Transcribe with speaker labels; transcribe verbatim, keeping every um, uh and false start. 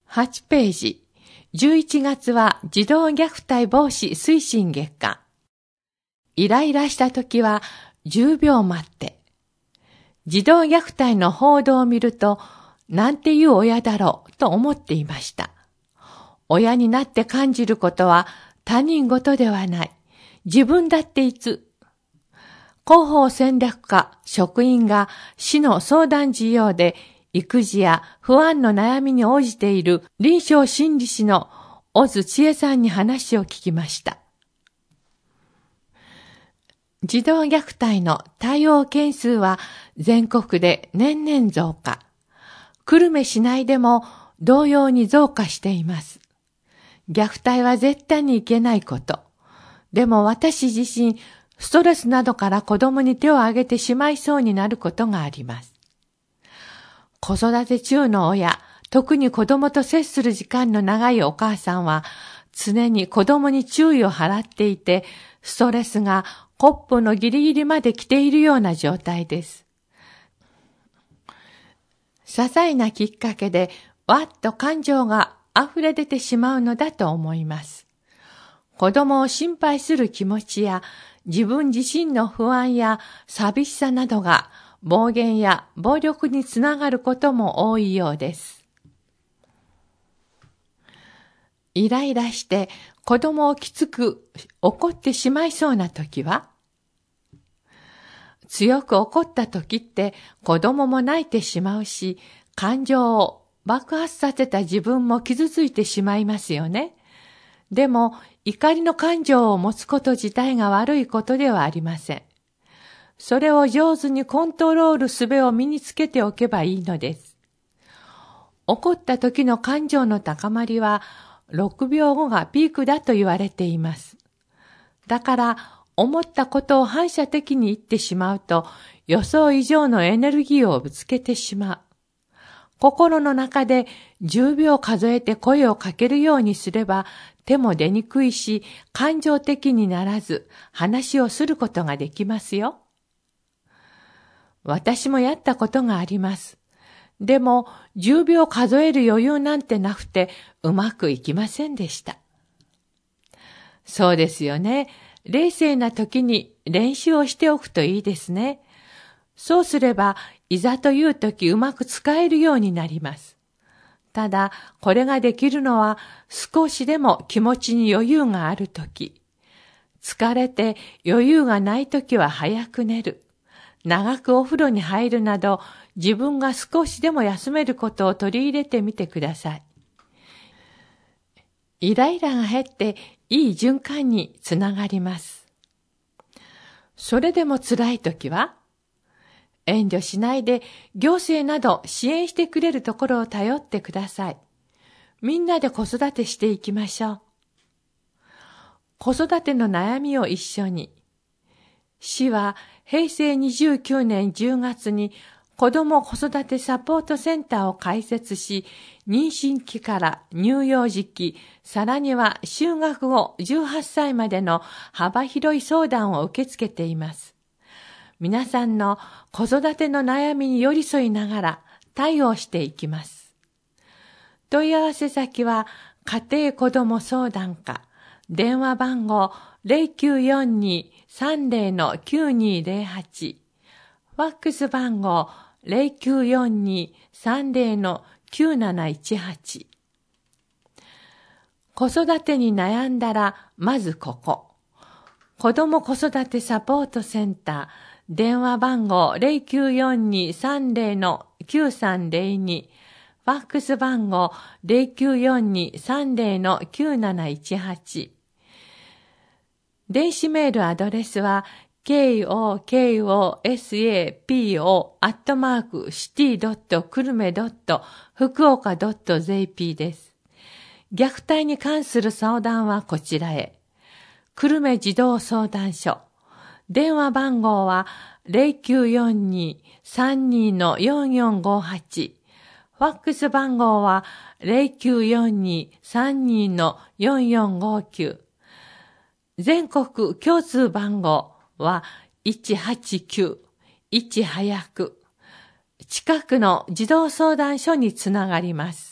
Speaker 1: はちページ。じゅういちがつは児童虐待防止推進月間。イライラしたときはじゅうびょう待って。児童虐待の報道を見ると、なんていう親だろうと思っていました。親になって感じることは他人事ではない。自分だっていつ。広報戦略課職員が市の相談事業で育児や不安の悩みに応じている臨床心理士の小津千恵さんに話を聞きました。児童虐待の対応件数は全国で年々増加。久留米市内でも同様に増加しています。虐待は絶対にいけないこと。でも私自身、ストレスなどから子供に手を挙げてしまいそうになることがあります。子育て中の親、特に子供と接する時間の長いお母さんは、常に子供に注意を払っていて、ストレスがコップのギリギリまで来ているような状態です。些細なきっかけで、わっと感情が溢れ出てしまうのだと思います。子供を心配する気持ちや、自分自身の不安や寂しさなどが暴言や暴力につながることも多いようです。イライラして子供をきつく怒ってしまいそうな時は、強く怒った時って子供も泣いてしまうし、感情を爆発させた自分も傷ついてしまいますよね。でも、怒りの感情を持つこと自体が悪いことではありません。それを上手にコントロール術を身につけておけばいいのです。怒った時の感情の高まりは、ろくびょうごがピークだと言われています。だから、思ったことを反射的に言ってしまうと、予想以上のエネルギーをぶつけてしまう。心の中でじゅうびょう数えて声をかけるようにすれば手も出にくいし、感情的にならず話をすることができますよ。私もやったことがあります。でもじゅうびょう数える余裕なんてなくてうまくいきませんでした。そうですよね。冷静な時に練習をしておくといいですね。そうすれば、いざという時うまく使えるようになります。ただ、これができるのは少しでも気持ちに余裕がある時。疲れて余裕がない時は早く寝る。長くお風呂に入るなど、自分が少しでも休めることを取り入れてみてください。イライラが減っていい循環につながります。それでも辛い時は、遠慮しないで行政など支援してくれるところを頼ってください。みんなで子育てしていきましょう。子育ての悩みを一緒に。市はへいせいにじゅうきゅうねんじゅうがつに子ども子育てサポートセンターを開設し、妊娠期から乳幼児期、さらには就学後じゅうはっさいまでの幅広い相談を受け付けています。皆さんの子育ての悩みに寄り添いながら対応していきます。問い合わせ先は家庭子ども相談課、電話番号 ゼロきゅうよんにーさんゼロのきゅうにーゼロはち、ファックス番号 ゼロきゅうよんにーさんゼロのきゅうなないちはち。子育てに悩んだらまずここ。子ども子育てサポートセンター、電話番号 ゼロきゅうよんにーさんゼロのきゅうさんゼロに、ファックス番号 ゼロきゅうよんにーさんゼロのきゅうなないちはち。電子メールアドレスは ケーオーケーオーエスエーピーオー アットマークシティドットクルメドット福岡ドットジェーピー です。虐待に関する相談はこちらへ。久留米児童相談所。電話番号は ゼロきゅうよんにーさんにーのよんよんごはち。ファックス番号は ゼロきゅうよんにーさんにーのよんよんごきゅう。全国共通番号はいちはちきゅういち早く。近くの児童相談所につながります。